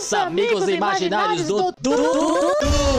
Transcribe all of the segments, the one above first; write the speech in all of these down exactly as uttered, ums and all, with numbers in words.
Os amigos imaginários do Dudu.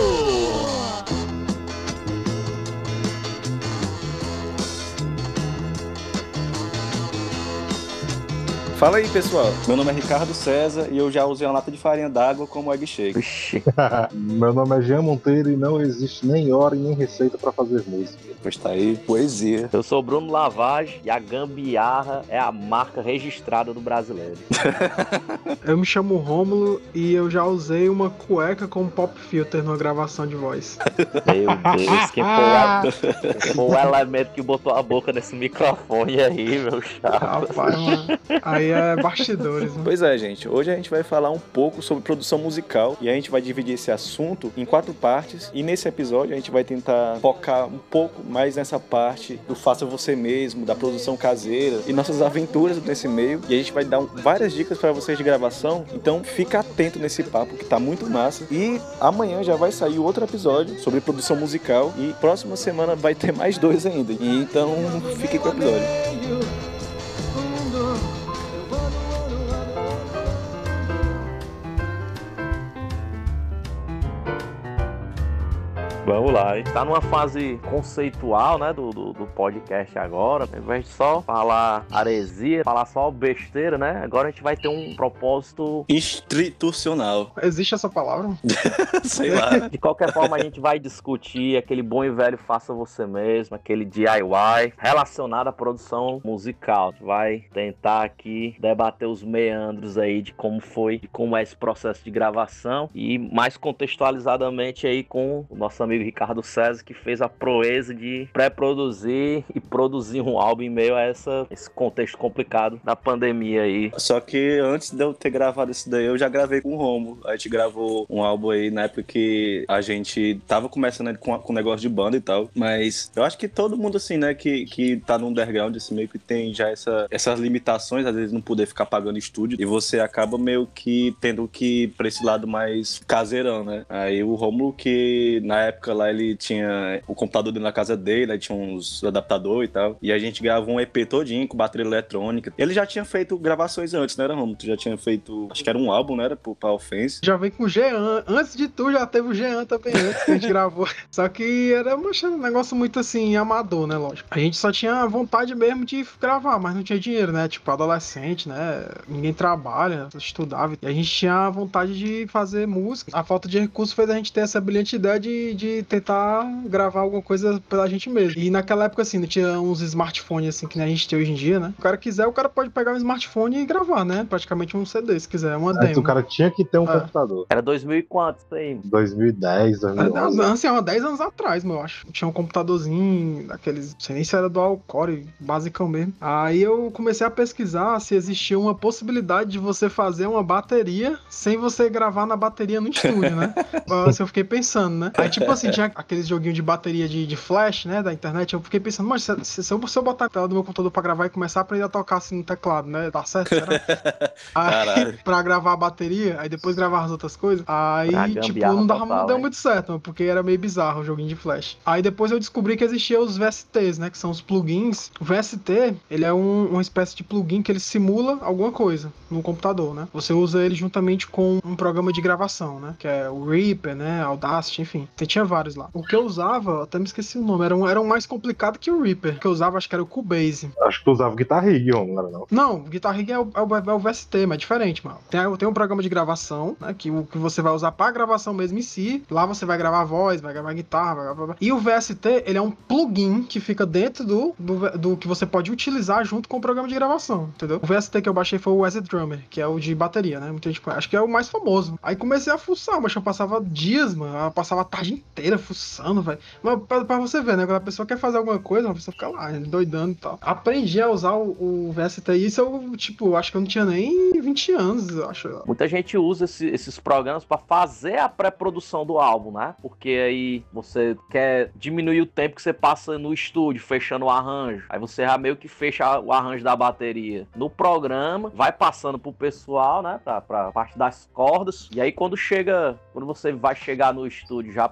Fala aí, pessoal. Meu nome é Ricardo César e eu já usei uma lata de farinha d'água como egg shake. Meu nome é Jean Monteiro e não existe nem hora e nem receita pra fazer música. Pois tá aí, poesia. Eu sou Bruno Lavage e a gambiarra é a marca registrada do brasileiro. Eu me chamo Rômulo e eu já usei uma cueca com pop filter numa gravação de voz. Meu Deus, quem foi, quem foi o elemento que botou a boca nesse microfone aí, meu chato? Rapaz, mano. Aí é bastidores, né? Pois é, gente. Hoje a gente vai falar um pouco sobre produção musical e a gente vai dividir esse assunto em quatro partes. E nesse episódio a gente vai tentar focar um pouco mais nessa parte do faça você mesmo, da produção caseira e nossas aventuras nesse meio. E a gente vai dar um, várias dicas para vocês de gravação. Então fica atento nesse papo que tá muito massa. E amanhã já vai sair outro episódio sobre produção musical e próxima semana vai ter mais dois ainda. E então fique com o episódio. Vamos lá, hein? Tá numa fase conceitual, né, do, do, do podcast agora. Ao invés de só falar heresia, falar só besteira, né? Agora a gente vai ter um propósito institucional. Existe essa palavra? Sei lá. De qualquer forma, a gente vai discutir aquele bom e velho faça você mesmo, aquele D I Y relacionado à produção musical. A gente vai tentar aqui debater os meandros aí de como foi, de como é esse processo de gravação e mais contextualizadamente aí com o nosso amigo Ricardo César, que fez a proeza de pré-produzir e produzir um álbum em meio a essa, esse contexto complicado da pandemia aí. Só que antes de eu ter gravado isso daí, eu já gravei com o Romo. A gente gravou um álbum aí na época que a gente tava começando com, com negócio de banda e tal, mas eu acho que todo mundo assim, né, que, que tá no underground, assim, meio que tem já essa, essas limitações, às vezes não poder ficar pagando estúdio, e você acaba meio que tendo que ir pra esse lado mais caseirão, né? Aí o Romulo, que na época lá ele tinha o computador dentro da casa dele, aí tinha uns adaptadores e tal, e a gente gravou um E P todinho com bateria eletrônica. Ele já tinha feito gravações antes, né, Romulo? Tu já tinha feito, acho que era um álbum, né, era pra Offense. Já veio com o Jean, antes de tu já teve o Jean também, antes que a gente gravou. Só que era um negócio muito assim, amador, né, lógico. A gente só tinha vontade mesmo de gravar, mas não tinha dinheiro, né, tipo, adolescente, né, ninguém trabalha, estudava, e a gente tinha vontade de fazer música. A falta de recursos fez a gente ter essa brilhante ideia de, de tentar gravar alguma coisa pela gente mesmo. E naquela época, assim, não tinha uns smartphones, assim, que nem a gente tem hoje em dia, né? O cara quiser, o cara pode pegar um smartphone e gravar, né? Praticamente um C D, se quiser, uma Antes demo. o cara tinha que ter um É. computador. Era dois mil e quanto isso aí? dois mil e dez, dois mil e onze. É, assim, há dez anos atrás, meu, eu acho. Tinha um computadorzinho, daqueles, não sei nem se era dual core, basicão mesmo. Aí eu comecei a pesquisar se existia uma possibilidade de você fazer uma bateria sem você gravar na bateria no estúdio, né? Assim, eu fiquei pensando, né? Aí, tipo assim, tinha aqueles joguinhos de bateria de, de flash, né, da internet, eu fiquei pensando, mas se, se, se, eu, se eu botar a tela do meu computador pra gravar e começar a aprender a tocar assim no teclado, né, dá certo, será? Aí, pra gravar a bateria, aí depois gravar as outras coisas, aí, tipo, não, dava, total, não deu hein? muito certo, mano, porque era meio bizarro o joguinho de flash. Aí depois eu descobri que existia os V S Ts, né, que são os plugins. O V S T, ele é um, uma espécie de plugin que ele simula alguma coisa no computador, né? Você usa ele juntamente com um programa de gravação, né, que é o Reaper, né, Audacity, enfim. Tinha vários lá. O que eu usava, até me esqueci o nome, era um, era um mais complicado que o Reaper. O que eu usava, acho que era o Cubase. Acho que tu usava o Guitar Rig, não era não? Não, o Guitar Rig é o, é o, é o V S T, mas é diferente, mano. Tem, tem um programa de gravação, né, que, o, que você vai usar pra gravação mesmo em si. Lá você vai gravar voz, vai gravar guitarra, vai gravar... E o V S T, ele é um plugin que fica dentro do, do, do que você pode utilizar junto com o programa de gravação, entendeu? O V S T que eu baixei foi o As a Drummer, que é o de bateria, né? Muita gente conhece. Acho que é o mais famoso. Aí comecei a fuçar, mas eu passava dias, mano. Eu passava a tarde inteira fuçando, velho. Mas pra, pra você ver, né? Quando a pessoa quer fazer alguma coisa, a pessoa fica lá, doidando e tal. Aprendi a usar o, o V S T. Isso eu, tipo, acho que eu não tinha nem vinte anos, eu acho. Muita gente usa esse, esses programas pra fazer a pré-produção do álbum, né? Porque aí você quer diminuir o tempo que você passa no estúdio, fechando o arranjo. Aí você já meio que fecha o arranjo da bateria no programa, vai passando pro pessoal, né? Pra, pra parte das cordas. E aí quando chega, quando você vai chegar no estúdio já pra passar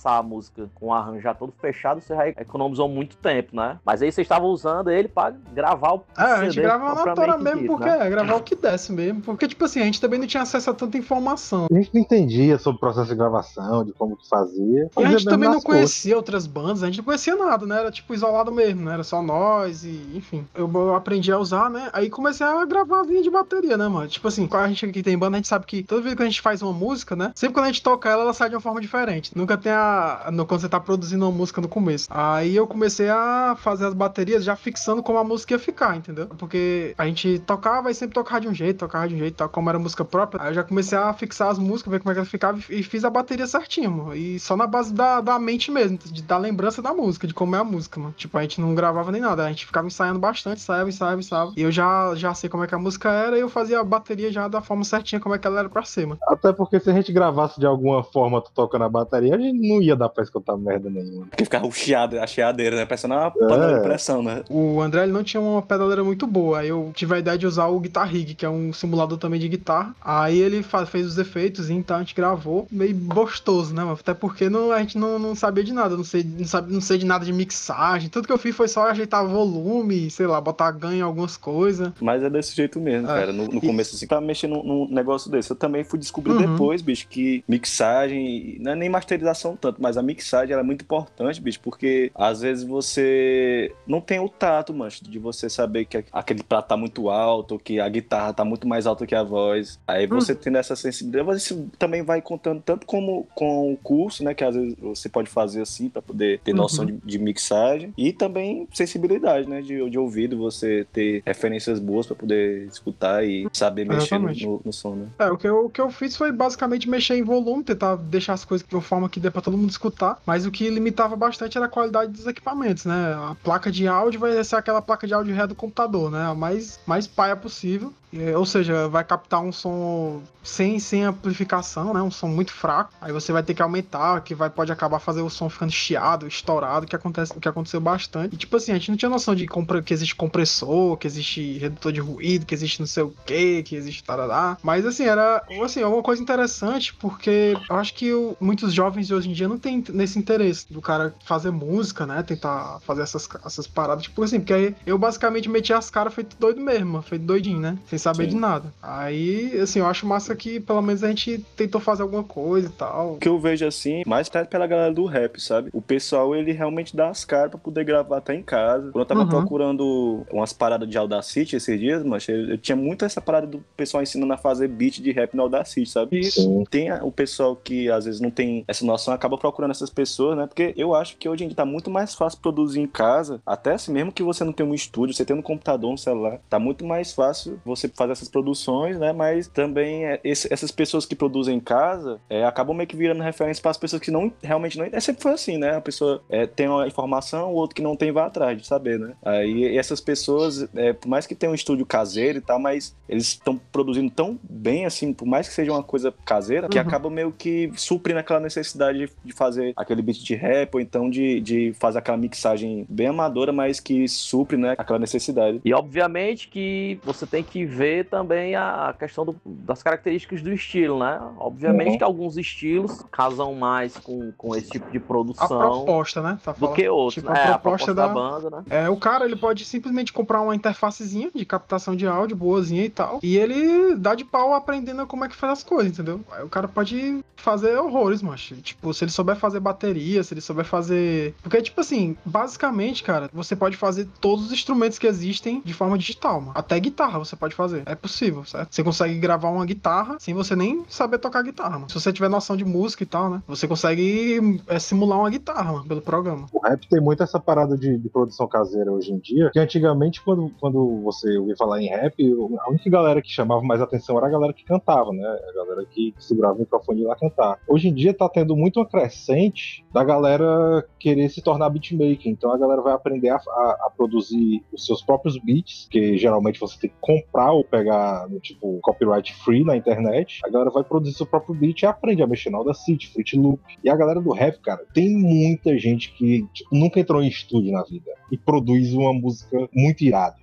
passar a música com o arranjo já todo fechado, você já economizou muito tempo, né? Mas aí vocês estavam usando ele pra gravar o É, a gente C D grava na tora mesmo, dito, porque né? é gravar o que desce mesmo. Porque, tipo assim, a gente também não tinha acesso a tanta informação. A gente não entendia sobre o processo de gravação, de como que fazia. E a Fazia gente mesmo também nas não conhecia outras bandas, a gente não conhecia nada, né? Era tipo isolado mesmo, né? Era só nós e, enfim. Eu, eu aprendi a usar, né? Aí comecei a gravar a linha de bateria, né, mano? Tipo assim, quando a gente aqui tem banda, a gente sabe que toda vez que a gente faz uma música, né? Sempre quando a gente toca ela, ela sai de uma forma diferente. Nunca tem a... No, quando você tá produzindo uma música no começo. Aí eu comecei a fazer as baterias já fixando como a música ia ficar, entendeu? Porque a gente tocava e sempre tocava de um jeito, tocava de um jeito, tal, como era música própria. Aí eu já comecei a fixar as músicas, ver como é que ela ficava e fiz a bateria certinho, mano. E só na base da, da mente mesmo, de, da lembrança da música, de como é a música, mano. Tipo, a gente não gravava nem nada, a gente ficava ensaiando bastante, ensaiava, ensaiava, ensaiava. E eu já, já sei como é que a música era e eu fazia a bateria já da forma certinha, como é que ela era pra ser, mano. Até porque se a gente gravasse de alguma forma tocando a bateria, a gente não ia dar pra escutar merda nenhuma. Porque ficava o chiado, a chiadeira, né? Parecendo uma panela de pressão, né? O André, ele não tinha uma pedaleira muito boa. Aí eu tive a ideia de usar o Guitar Rig, que é um simulador também de guitarra. Aí ele faz, fez os efeitos, e então a gente gravou meio gostoso, né, mano? Até porque não, a gente não, não sabia de nada. Não sei, não, sabe, não sei de nada de mixagem. Tudo que eu fiz foi só ajeitar volume, sei lá, botar ganho em algumas coisas. Mas é desse jeito mesmo, É. cara. No, no começo, assim, tava mexendo num, num negócio desse. Eu também fui descobrir Uhum. depois, bicho, que mixagem, não é nem masterização tanto, mas a mixagem ela é muito importante, bicho, porque às vezes você não tem o tato, mancho, de você saber que aquele prato tá muito alto, que a guitarra tá muito mais alta que a voz. Aí você Uhum. tendo essa sensibilidade, isso também vai contando tanto como com o curso, né, que às vezes você pode fazer assim, pra poder ter noção Uhum. de, de mixagem, e também sensibilidade, né, de, de ouvido, você ter referências boas pra poder escutar e saber mexer no, Exatamente. no, no som, né. É, o que, eu, o que eu fiz foi basicamente mexer em volume, tentar deixar as coisas de uma forma que dê pra todo mundo escutar, mas o que limitava bastante era a qualidade dos equipamentos, né? A placa de áudio vai ser aquela placa de áudio real do computador, né? A mais, mais paia possível. É, ou seja, vai captar um som sem, sem amplificação, né? Um som muito fraco. Aí você vai ter que aumentar, que vai, pode acabar fazendo o som ficando chiado, estourado, que, acontece, que aconteceu bastante. E tipo assim, a gente não tinha noção de compre, que existe compressor, que existe redutor de ruído, que existe não sei o que, que existe tarará. Mas assim, era assim, é uma coisa interessante, porque eu acho que o, muitos jovens de hoje em dia não tem nesse interesse do cara fazer música, né? Tentar fazer essas, essas paradas. Tipo assim, porque aí eu basicamente meti as caras feito doido mesmo, feito doidinho, né? Sem saber Sim. de nada. Aí, assim, eu acho massa que pelo menos a gente tentou fazer alguma coisa e tal. O que eu vejo assim, mais até pela galera do rap, sabe? O pessoal, ele realmente dá as caras pra poder gravar até em casa. Quando eu tava Uhum. procurando umas paradas de Audacity esses dias, mas eu, eu tinha muito essa parada do pessoal ensinando a fazer beat de rap no Audacity, sabe? Isso. Sim. Tem a- o pessoal que às vezes não tem essa noção, acaba procurando essas pessoas, né? Porque eu acho que hoje em dia tá muito mais fácil produzir em casa, até assim, mesmo que você não tenha um estúdio, você tem um computador, um celular, tá muito mais fácil você fazer essas produções, né? Mas também é, esse- essas pessoas que produzem em casa é, acabam meio que virando referência para as pessoas que não realmente não. É sempre foi assim, né? A pessoa é, tem uma informação, o outro que não tem vai atrás de saber, né? Aí essas pessoas, é, por mais que tenham um estúdio caseiro e tal, mas eles estão produzindo tão bem assim, por mais que seja uma coisa caseira, que Uhum. acaba meio que suprindo aquela necessidade de, de fazer aquele beat de rap, ou então de, de fazer aquela mixagem bem amadora, mas que supre, né, aquela necessidade. E obviamente que você tem que ver também a questão do- das características do estilo, né? Obviamente Uhum. que alguns estilos casam mais com, com esse tipo de A produção proposta, né? Tá do falando. que outros. Tipo, né? a É, a proposta proposta da, da banda, né? É, o cara, ele pode simplesmente comprar uma interfacezinha de captação de áudio, boazinha e tal, e ele dá de pau aprendendo como é que faz as coisas, entendeu? Aí o cara pode fazer horrores, macho. Tipo, se ele souber fazer bateria, se ele souber fazer... Porque, tipo assim, basicamente, cara, você pode fazer todos os instrumentos que existem de forma digital, mano. Até guitarra você pode fazer. É possível, certo? Você consegue gravar uma guitarra sem você nem saber tocar guitarra, mano. Se você tiver noção de música e tal, né? Você consegue é, simular uma guitarra, mano, pelo programa. O rap tem muito essa parada de, de produção caseira hoje em dia, que antigamente, quando, quando você ouvia falar em rap, a única galera que chamava mais atenção era a galera que cantava, né? A galera que segurava o microfone e ia lá cantar. Hoje em dia tá tendo muito uma crescente da galera querer se tornar beatmaker, então a galera vai aprender a, a, a produzir os seus próprios beats, que geralmente você tem que comprar ou pegar no tipo copyright free na internet. A galera vai produzir seu próprio beat e aprende a mexer no Audacity, Fruity Loop. E a galera do rap, cara, tem muita gente que tipo, nunca entrou em estúdio na vida e produz uma música muito irada.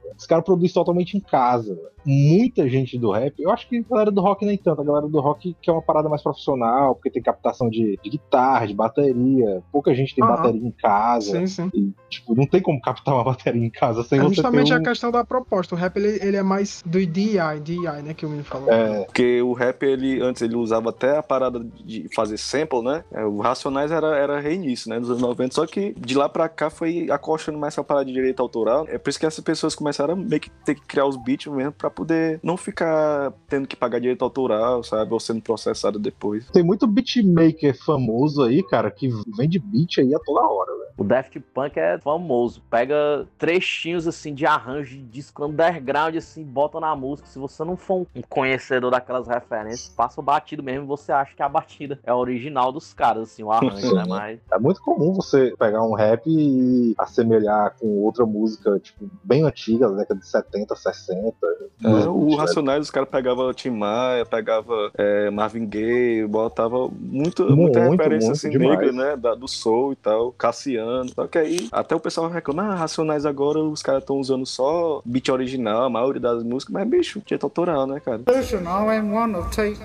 Os caras produzem totalmente em casa, velho. Muita gente do rap, eu acho que a galera do rock nem tanto, a galera do rock que é uma parada mais profissional, porque tem captação de, de guitarra, de bateria, pouca gente tem Aham. bateria em casa. Sim, sim. E, tipo, não tem como captar uma bateria em casa sem É você justamente ter um... a questão da proposta. O rap, ele, ele é mais do D I, D I, né, que o menino falou. É, Porque o rap, ele, antes ele usava até a parada de fazer sample, né? É, o Racionais era, era rei nisso, né? Nos anos noventa. Só que de lá pra cá foi acochando mais essa parada de direito autoral. É por isso que essas pessoas começaram a meio que ter que criar os beats mesmo pra poder não ficar tendo que pagar direito autoral, sabe? Ou sendo processado depois. tem muito beatmaker famoso aí, cara, que vende beat aí a toda hora, velho. O Daft Punk é famoso. Pega trechinhos assim de arranjo de disco underground, assim, bota na música. Se você não for um conhecedor daquelas referências, passa o batido mesmo e você acha que a batida é a original dos caras, assim, o arranjo, né? Mas É muito comum você pegar um rap e assemelhar com outra música, tipo, bem antiga, da década de setenta, sessenta. É, Dos o beats, Racionais, os caras pegavam Tim Maia, pegava é, Marvin Gaye, botava muito, Muito, muita referência muito assim, demais. negra, né? Da, do soul e tal, Cassiano. Só que aí até o pessoal reclama, ah, Racionais agora os caras estão usando só beat original, a maioria das músicas, mas bicho, direito autoral, né, cara? Listen, I ain't one to take,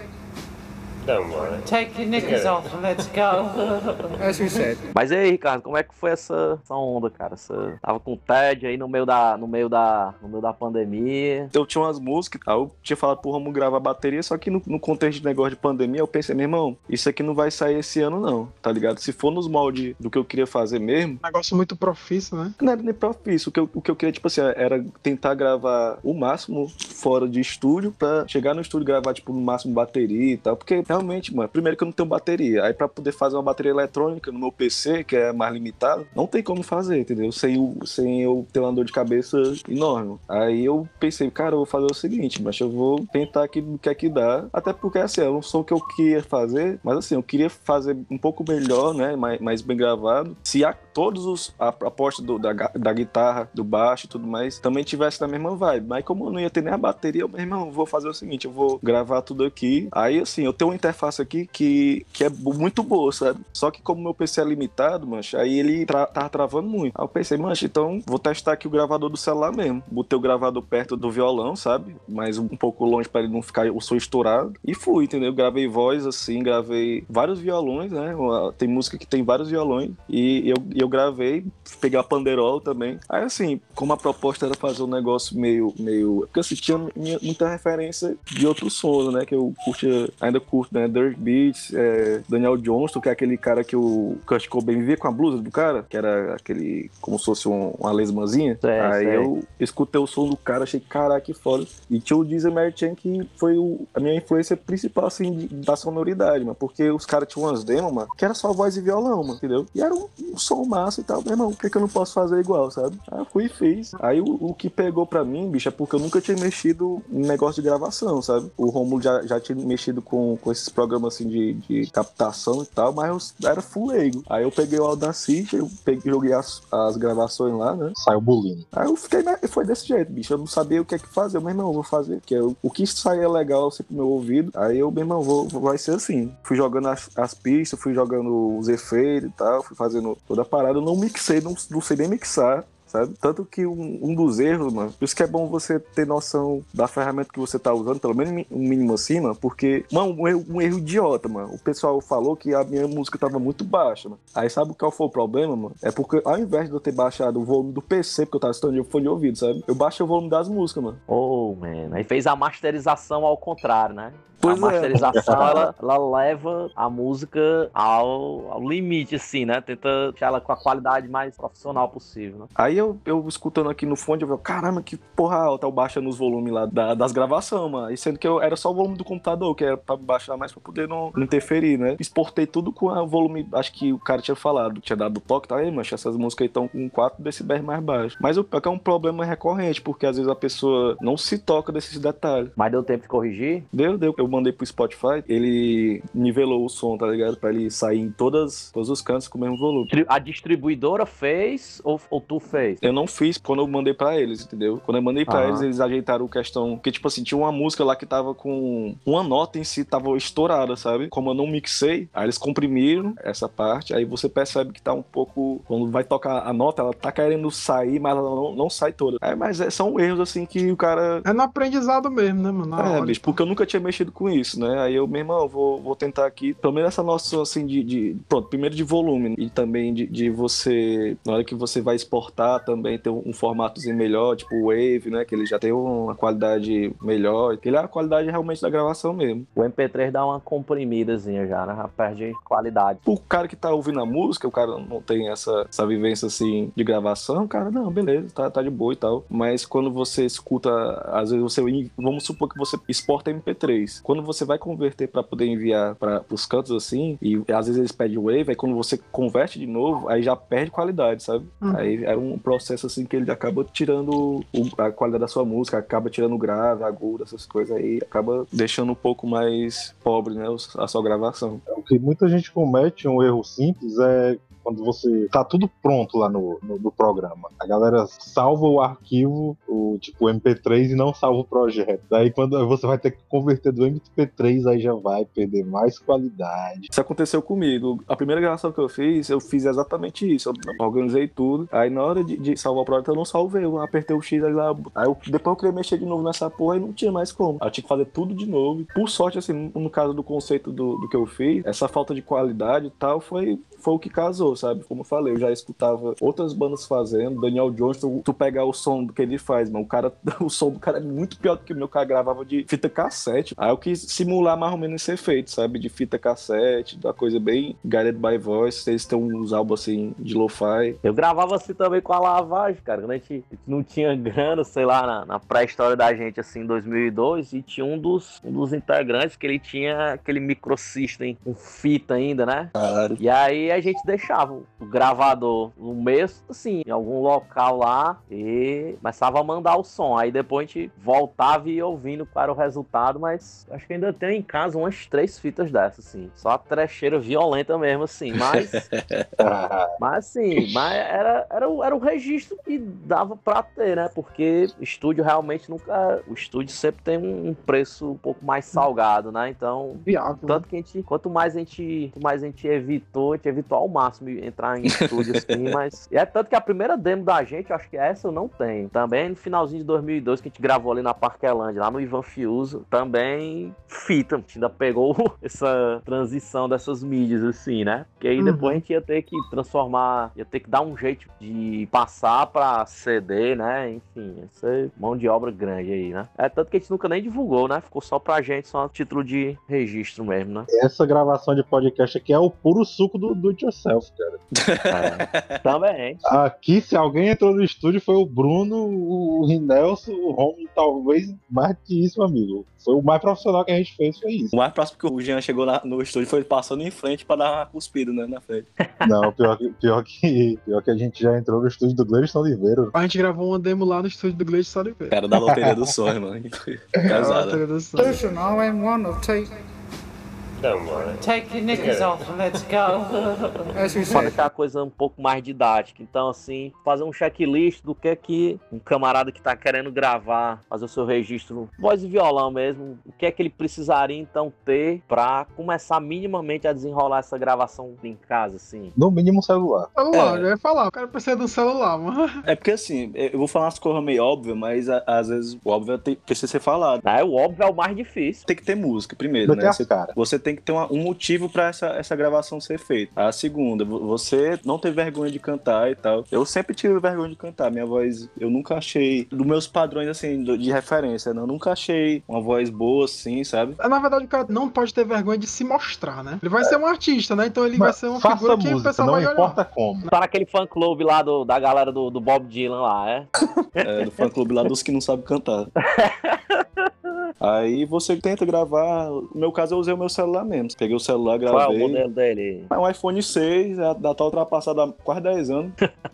Don't worry. Take your knickers off and let's go. as you said. Mas e aí, Ricardo, como é que foi essa, essa onda, cara? Você tava com tédio aí no meio da, no meio da, no meio da pandemia. Eu tinha umas músicas, aí eu tinha falado pro Romulo gravar bateria, só que no, no contexto de negócio de pandemia, eu pensei, meu irmão, isso aqui não vai sair esse ano não, tá ligado? Se for nos moldes do que eu queria fazer mesmo, Negócio muito profício, né? não era nem profício, o que eu, o que eu queria, tipo assim, era tentar gravar o máximo fora de estúdio, pra chegar no estúdio e gravar, tipo, no máximo bateria e tal, porque realmente, mano, primeiro que eu não tenho bateria, aí pra poder fazer uma bateria eletrônica no meu P C, que é mais limitado, não tem como fazer, entendeu? Sem, o, sem eu ter uma dor de cabeça enorme. Aí eu pensei, cara, eu vou fazer o seguinte, mas eu vou tentar aqui do que é que dá, até porque, assim, eu não sou o que eu queria fazer, mas assim, eu queria fazer um pouco melhor, né, mais, mais bem gravado, se a, todos os, a proposta do, da, da guitarra, do baixo e tudo mais, também tivesse na mesma vibe, mas como eu não ia ter nem a bateria, eu, meu irmão, vou fazer o seguinte, eu vou gravar tudo aqui, aí assim, eu tenho uma interface aqui que, que é muito boa, sabe? Só que como meu P C é limitado, mancha, aí ele tra tava travando muito. Aí eu pensei, mancha, então vou testar aqui o gravador do celular mesmo. Botei o gravador perto do violão, sabe? Mas um pouco longe para ele não ficar o som estourado. E fui, entendeu? Gravei voz assim, gravei vários violões, né? Tem música que tem vários violões. E eu, eu gravei, peguei a panderola também. Aí assim, como a proposta era fazer um negócio meio... meio... Porque assim, tinha muita referência de outros sons, né? Que eu curtia, ainda curto, né? Dirk Beats, é, Daniel Johnston, que é aquele cara que o Kurt Cobain vivia com a blusa do cara, que era aquele, como se fosse um, uma lesmazinha. Sei, Aí sei. eu escutei o som do cara, achei, caraca, que foda. E tinha o Deezer Merchant, que foi o, a minha influência principal, assim, de, da sonoridade, mano, porque os caras tinham umas demos, mano, que era só voz e violão, mano, entendeu? E era um, um som massa e tal, meu irmão, por que, que eu não posso fazer igual, sabe? Aí eu fui e fiz. Aí o, o que pegou pra mim, bicho, é porque eu nunca tinha mexido em negócio de gravação, sabe? O Romulo já, já tinha mexido com, com esses programas, assim, de, de captação e tal, mas eu era full leigo. Aí eu peguei o Audacity, eu peguei, joguei as, as gravações lá, né? Saiu bulinho. Aí eu fiquei, né? Foi desse jeito, bicho. Eu não sabia o que é que fazer. Meu irmão, eu vou fazer. Que eu, o que saía legal assim pro meu ouvido. Aí eu, meu irmão, vou, vai ser assim. Fui jogando as, as pistas, fui jogando os efeitos e tal, fui fazendo toda a parada. Eu não mixei, não, não sei nem mixar. Sabe? Tanto que um, um dos erros, mano, por isso que é bom você ter noção da ferramenta que você tá usando, pelo menos um mínimo assim, mano, porque, mano, um erro, um erro idiota, mano. O pessoal falou que a minha música tava muito baixa, mano. Aí sabe qual foi o problema, mano? É porque ao invés de eu ter baixado o volume do P C, porque eu tava estudando de fone de ouvido, sabe? Eu baixei o volume das músicas, mano. Oh, man. Aí fez a masterização ao contrário, né? Pois a é. masterização, ela, ela leva a música ao, ao limite, assim, né? Tenta deixar ela com a qualidade mais profissional possível, né? Aí eu, eu escutando aqui no fone, eu falei, caramba, que porra alta, eu baixando os volumes lá da, das gravações, mano. E sendo que eu, era só o volume do computador, que era pra baixar mais pra poder não, não interferir, né? Exportei tudo com o volume, acho que o cara tinha falado, tinha dado toque, tá aí, mancha, essas músicas aí estão com quatro decibéis mais baixos. Mas o é um problema recorrente, porque às vezes a pessoa não se toca desses detalhes. Mas deu tempo de corrigir? Deu, deu. Eu mandei pro Spotify, ele nivelou o som, tá ligado? Pra ele sair em todas, todos os cantos com o mesmo volume. A distribuidora fez ou, ou tu fez? Eu não fiz quando eu mandei pra eles, entendeu? Quando eu mandei pra Ah. eles, eles ajeitaram questão... Porque, tipo assim, tinha uma música lá que tava com... Uma nota em si tava estourada, sabe? Como eu não mixei, aí eles comprimiram essa parte, aí você percebe que tá um pouco... Quando vai tocar a nota, ela tá querendo sair, mas ela não, não sai toda. É, mas é, são erros, assim, que o cara... É no aprendizado mesmo, né, mano? Na É, hora, bicho, então. porque eu nunca tinha mexido com isso, né? Aí eu, meu irmão, vou, vou tentar aqui, pelo menos essa noção, assim, de, de... Pronto, primeiro de volume, e também de, de você... Na hora que você vai exportar, também ter um, um formatozinho melhor, tipo o Wave, né? Que ele já tem uma qualidade melhor. Ele é a qualidade realmente da gravação mesmo. O M P três dá uma comprimidazinha já, né? Já perde qualidade. O cara que tá ouvindo a música, o cara não tem essa, essa vivência, assim, de gravação, o cara, não, beleza, tá, tá de boa e tal. Mas quando você escuta, às vezes você... Vamos supor que você exporta M P três. Quando você vai converter pra poder enviar para os cantos, assim, e às vezes eles pedem Wave, aí quando você converte de novo, aí já perde qualidade, sabe? Uhum. Aí é um processo, assim, que ele acaba tirando o, a qualidade da sua música, acaba tirando o grave, agudo, essas coisas aí, acaba deixando um pouco mais pobre, né, a sua gravação. O que muita gente comete, um erro simples, é quando você tá tudo pronto lá no, no, no programa. A galera salva o arquivo, o tipo M P três, e não salva o projeto. Daí quando você vai ter que converter do M P três, aí já vai perder mais qualidade. Isso aconteceu comigo. A primeira gravação que eu fiz, eu fiz exatamente isso. Eu organizei tudo. Aí na hora de, de salvar o projeto, eu não salvei. Eu apertei o X aí lá. Aí eu, depois eu queria mexer de novo nessa porra e não tinha mais como. Aí eu tinha que fazer tudo de novo. Por sorte, assim, no caso do conceito do, do que eu fiz, essa falta de qualidade e tal foi, foi o que casou, sabe? Como eu falei, eu já escutava outras bandas fazendo. Daniel Jones, tu, tu pegar o som que ele faz, mano, o cara, o som do cara é muito pior do que o meu. O cara gravava de fita cassete. Aí eu quis simular mais ou menos esse efeito, sabe? De fita cassete, da coisa bem guided by voice. Eles têm uns álbuns assim de lo-fi. Eu gravava assim também com a lavagem, cara. Quando a gente não tinha grana, sei lá, na, na pré-história da gente, assim, em dois mil e dois, e tinha um dos, um dos integrantes que ele tinha aquele microsystem com fita ainda, né? Caralho. E aí a gente deixava o gravador no mês, assim, em algum local lá, e começava a mandar o som. Aí depois a gente voltava e ia ouvindo qual era o resultado, mas acho que ainda tenho em casa umas três fitas dessas, assim. Só a trecheira violenta mesmo, assim, mas... mas assim, mas era, era, o, era o registro que dava pra ter, né? Porque estúdio realmente nunca... O estúdio sempre tem um, um preço um pouco mais salgado, né? Então... Viável. Tanto que a gente... Quanto mais a gente, quanto mais a gente evitou, a gente evitou ao máximo entrar em estúdio, assim, mas... E é tanto que a primeira demo da gente, eu acho que essa eu não tenho. Também no finalzinho de dois mil e dois, que a gente gravou ali na Parquelândia, lá no Ivan Fiuso, também fita. A gente ainda pegou essa transição dessas mídias, assim, né? Porque aí Uhum. depois a gente ia ter que transformar, ia ter que dar um jeito de passar pra C D, né? Enfim, essa é mão de obra grande aí, né? É tanto que a gente nunca nem divulgou, né? Ficou só pra gente, só a título de registro mesmo, né? Essa gravação de podcast aqui é o puro suco do do it yourself, cara. É. Também. Aqui, se alguém entrou no estúdio, foi o Bruno, o Rinelson, o Romulo, talvez mais que isso, amigo. Foi o mais profissional que a gente fez, foi isso. O mais próximo que o Jean chegou na- no estúdio foi passando em frente pra dar uma cuspida, né, na frente. Não, pior que, pior que, pior que a gente já entrou no estúdio do Gleison Oliveira. A gente gravou uma demo lá no estúdio do Gleison Oliveira. Cara da loteria do sonho, mano. Pesada. Bateria do som. Version R M one of tape, Don't worry. Take your knickers off and let's go. as we Pode said. deixar a coisa um pouco mais didática. Então, assim, fazer um checklist do que é que um camarada que tá querendo gravar, fazer o seu registro, voz e violão mesmo, o que é que ele precisaria, então, ter pra começar minimamente a desenrolar essa gravação em casa, assim. No mínimo um celular. Celular, É. eu ia falar. O cara precisa de um celular, mano. É porque assim, eu vou falar umas coisas meio óbvias, mas a- às vezes o óbvio tem- precisa ser falado. É, o óbvio é o mais difícil. Tem que ter música, primeiro, Do que né? as Você, caras. você tem que ter uma- um motivo pra essa, essa gravação ser feita. A segunda, vo- você não ter vergonha de cantar e tal. Eu sempre tive vergonha de cantar. Minha voz, eu nunca achei, dos meus padrões, assim, do- de referência, né? Eu nunca achei uma voz boa, assim, sabe? Na verdade, o cara não pode ter vergonha de se mostrar, né? Ele vai ser um artista, né? Então ele vai Mas ser uma faça figura que o música, pessoal não vai olhar. importa como. Tá naquele fã-clube lá do, da galera do, do Bob Dylan lá, é? É, do fã-clube lá dos que não sabem cantar. Aí você tenta gravar. No meu caso, eu usei o meu celular mesmo. Peguei o celular, Qual é o gravei. modelo dele? É um iPhone seis, já já tá ultrapassado há quase dez anos.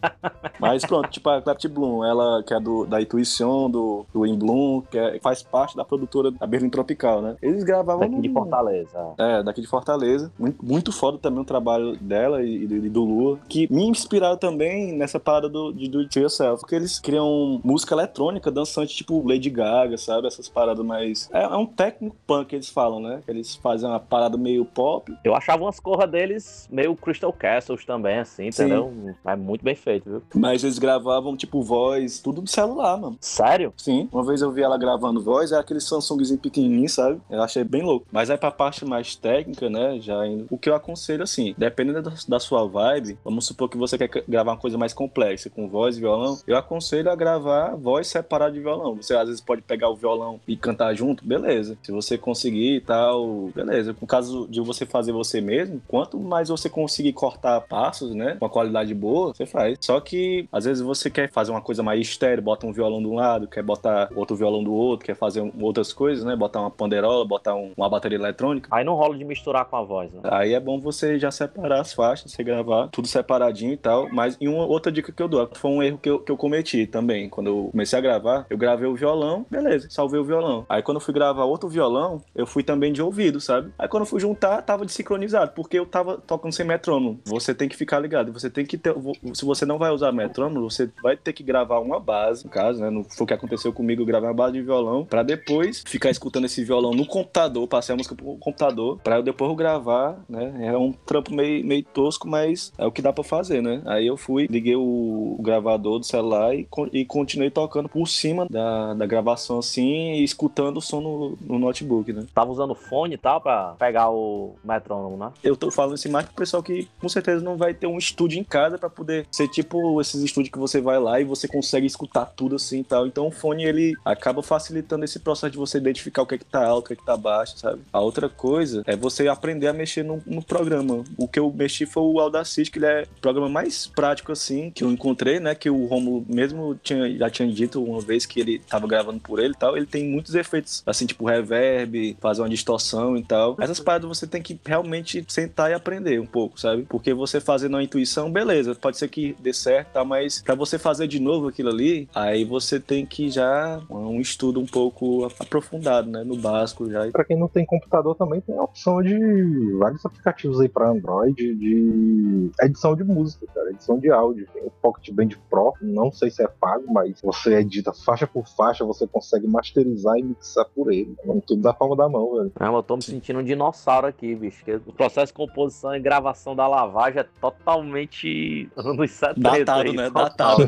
Mas pronto, tipo a Clapton Bloom, ela que é do, da Intuição, do, do In Bloom, que é, faz parte da produtora da Berlim Tropical, né? Eles gravavam... Daqui de Fortaleza. É, daqui de Fortaleza. Muito, muito foda também o trabalho dela e, e, e do Lua, que me inspiraram também nessa parada do, de Do It Yourself, porque eles criam música eletrônica, dançante, tipo Lady Gaga, sabe? Essas paradas mais... É, é um técnico punk que eles falam, né? Eles fazem uma parada meio pop. Eu achava umas corras deles meio Crystal Castles também, assim, entendeu? É muito bem feito, viu? Mas eles gravavam, tipo, voz, tudo do celular, mano. Sério? Sim. Uma vez eu vi ela gravando voz, é aquele Samsungzinho pequenininho, sabe? Eu achei bem louco. Mas aí pra parte mais técnica, né, já indo... O que eu aconselho, assim, dependendo da, da sua vibe, vamos supor que você quer gravar uma coisa mais complexa, com voz e violão, eu aconselho a gravar voz separada de violão. Você, às vezes, pode pegar o violão e cantar junto, beleza. Se você conseguir e tal, beleza. No caso de você fazer você mesmo, quanto mais você conseguir cortar passos, né, com a qualidade boa, você faz. Só que, às vezes, você quer fazer uma coisa mais estéreo, bota um violão de um lado, quer botar outro violão do outro, quer fazer um, outras coisas, né, botar uma panderola, botar um, uma bateria eletrônica. Aí não rola de misturar com a voz, né? Aí é bom você já separar as faixas, você gravar tudo separadinho e tal. Mas e uma outra dica que eu dou, foi um erro que eu, que eu cometi também. Quando eu comecei a gravar, eu gravei o violão, beleza, salvei o violão. Aí quando eu fui gravar outro violão, eu fui também de ouvido, sabe? Aí quando eu fui juntar, tava desincronizado, porque eu tava tocando sem metrônomo. Você tem que ficar ligado, você tem que ter... Se você não vai usar metrônomo, você vai ter que gravar uma base, no caso, né? Não foi o que aconteceu comigo, eu gravei uma base de violão, pra depois ficar escutando esse violão no computador, passei a música pro computador, pra eu depois eu gravar, né? É um trampo meio, meio tosco, mas é o que dá pra fazer, né? Aí eu fui, liguei o, o gravador do celular e, e continuei tocando por cima da, da gravação assim e escutando o som no, no notebook, né? Tava usando fone e tal pra pegar o metrônomo, né? Eu tô falando assim mais pro pessoal que com certeza não vai ter um estúdio em casa pra poder ser tipo esses estúdios que você vai lá e você consegue escutar tudo assim e tal. Então o fone ele acaba facilitando esse processo de você identificar o que é que tá alto, o que é que tá baixo, sabe? A outra coisa é você aprender a mexer no, no programa. O que eu mexi foi o Audacity, que ele é o programa mais prático assim que eu encontrei, né? Que o Romulo mesmo tinha, já tinha dito uma vez que ele tava gravando por ele e tal. Ele tem muitos efeitos assim, tipo reverb, fazer uma distorção e tal. Essas paradas você tem que realmente sentar e aprender um pouco, sabe? Porque você fazendo a intuição, beleza, pode ser que dê certo, tá? Mas pra você fazer de novo aquilo ali, aí você tem que já um estudo um pouco aprofundado, né? No básico já. Pra quem não tem computador também tem a opção de vários aplicativos aí pra Android de edição de música, cara, edição de áudio. Tem o Pocket Band Pro, não sei se é pago, mas você edita faixa por faixa, você consegue masterizar e mixar por ele. Mano, tudo da palma da mão, velho. Ah, eu tô me sentindo um dinossauro aqui, bicho. O processo de composição e gravação da lavagem é totalmente anos setenta. Datado, aí, né? Total, Datado.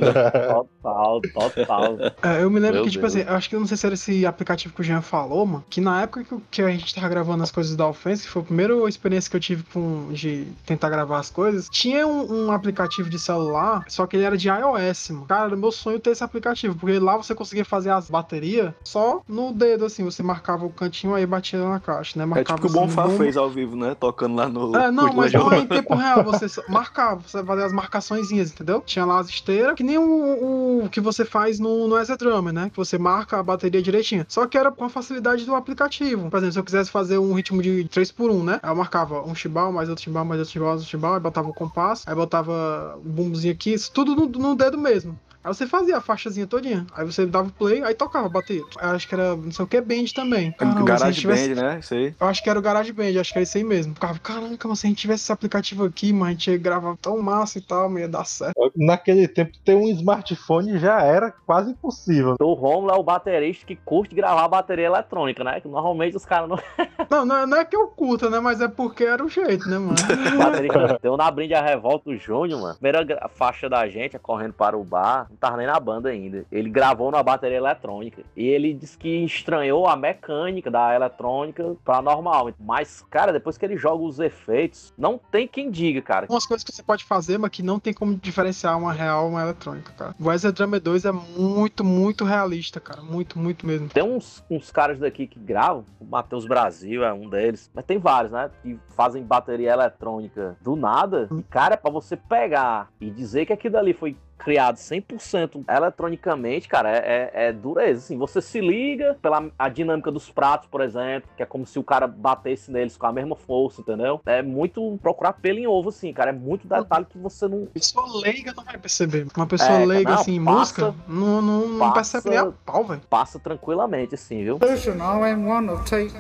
Total, total. É, eu me lembro Meu que, tipo Deus. assim, eu acho que eu não sei se era esse aplicativo que o Jean falou, mano, que na época que, que a gente tava gravando as coisas da Offense, que foi a primeira experiência que eu tive com, de tentar gravar as coisas, tinha um, um aplicativo de celular, só que ele era de iOS, mano. Cara, era meu sonho ter esse aplicativo, porque lá você conseguia fazer as baterias só no dedo, assim, você marcava o cantinho aí batia na caixa, né? É Marcava tipo o assim, Bonfá bom- fez ao vivo, né? Tocando lá no... É, não, Curto mas Legião. não é em tempo real, você só marcava, você fazia as marcaçõezinhas, entendeu? Tinha lá as esteiras, que nem o, o que você faz no, no Easy Drummer, né? Que você marca a bateria direitinho. Só que era com a facilidade do aplicativo. Por exemplo, se eu quisesse fazer um ritmo de três por um, né? Aí eu marcava um chimbal, mais outro chimbal, mais outro chimbal, mais outro chimbal, aí botava o compasso, aí botava o bumbozinho aqui, isso tudo no, no dedo mesmo. Aí você fazia a faixazinha todinha. Aí você dava o play, aí tocava a bateria. Eu acho que era, não sei o que, Band também. Caramba, se a Garage gente tivesse... Band, né? Isso aí. Eu acho que era o Garage Band, acho que era isso aí mesmo. Ficava, caramba, mas se a gente tivesse esse aplicativo aqui, mas a gente ia gravar tão massa e tal, mas ia dar certo. Naquele tempo, ter um smartphone já era quase impossível. O Romulo é o baterista que curte gravar bateria eletrônica, né? Que normalmente os caras não. Não, não é, não é que eu curta, né? Mas é porque era o jeito, né, mano? Baterista deu na brinde a revolta o Júnior, mano. Primeira gra- faixa da gente, é correndo para o bar, não tava nem na banda ainda. Ele gravou na bateria eletrônica. E ele disse que estranhou a mecânica da eletrônica pra normal. Mas, cara, depois que ele joga os efeitos, não tem quem diga, cara. Umas coisas que você pode fazer, mas que não tem como diferenciar uma real e uma eletrônica, cara. O Easy Drummer dois é muito, muito realista, cara. Muito, muito mesmo. Tem uns, uns caras daqui que gravam, o Matheus Brasil é um deles, mas tem vários, né? Que fazem bateria eletrônica do nada. E, cara, pra você pegar e dizer que aquilo ali foi criado cem por cento eletronicamente, cara, é, é, é dureza. Assim, você se liga pela a dinâmica dos pratos, por exemplo, que é como se o cara batesse neles com a mesma força, entendeu? É muito procurar pelo em ovo, assim, cara. É muito detalhe que você não... Pessoa leiga não vai perceber. Uma pessoa É, leiga, não, assim, em passa- música, não, não, não passa- percebe nem a pau, velho. Passa tranquilamente, assim, viu? Version R M one of take,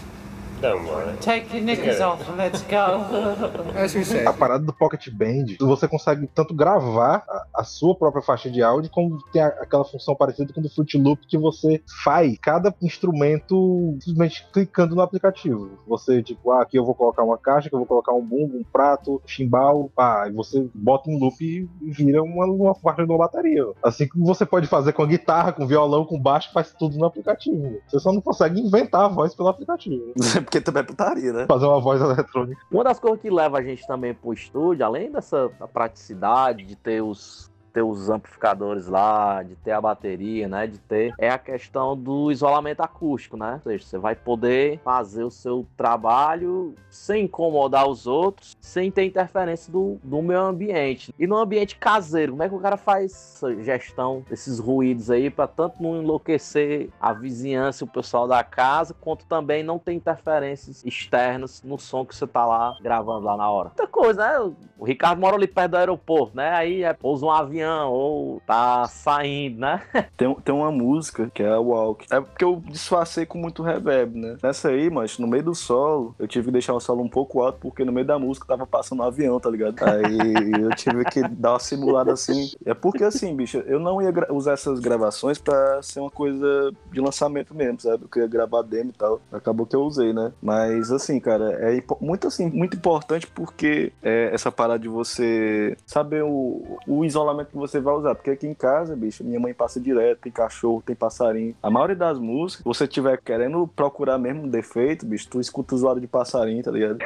Don't worry. Take your knickers off and let's go. as you said. A parada do Pocket Band, você consegue tanto gravar a, a sua própria faixa de áudio, como tem a- aquela função parecida com o do Fruit Loop, que você faz cada instrumento simplesmente clicando no aplicativo. Você, tipo, ah, aqui eu vou colocar uma caixa, aqui eu vou colocar um bumbo, um prato, um chimbal, pá, e você bota um loop e vira uma, uma faixa de uma bateria. Assim como você pode fazer com a guitarra, com violão, com baixo, faz tudo no aplicativo. Você só não consegue inventar a voz pelo aplicativo. Porque também é putaria, né? Fazer uma voz eletrônica. Uma das coisas que leva a gente também pro estúdio, além dessa da praticidade de ter os, ter os amplificadores lá, de ter a bateria, né, de ter, é a questão do isolamento acústico, né? Ou seja, você vai poder fazer o seu trabalho sem incomodar os outros, sem ter interferência do, do meio ambiente. E no ambiente caseiro, como é que o cara faz essa gestão desses ruídos aí para tanto não enlouquecer a vizinhança e o pessoal da casa, quanto também não ter interferências externas no som que você tá lá gravando lá na hora. Outra coisa, né? O Ricardo mora ali perto do aeroporto, né? Aí é, pousa um avião ou tá saindo, né? Tem, tem uma música que é a Walk. É porque eu disfarcei com muito reverb, né? Nessa aí, mas no meio do solo, eu tive que deixar o solo um pouco alto, porque no meio da música tava passando um avião, tá ligado? Aí eu tive que dar uma simulada assim. É porque assim, bicho, eu não ia gra- usar essas gravações pra ser uma coisa de lançamento mesmo, sabe? Eu queria gravar demo e tal. Acabou que eu usei, né? Mas assim, cara, é impo- muito assim, muito importante porque é essa parada de você saber o, o isolamento que você vai usar. Porque aqui em casa, bicho, minha mãe passa direto, tem cachorro, tem passarinho. A maioria das músicas, se você estiver querendo procurar mesmo um defeito, bicho, tu escuta o zoado de passarinho, tá ligado?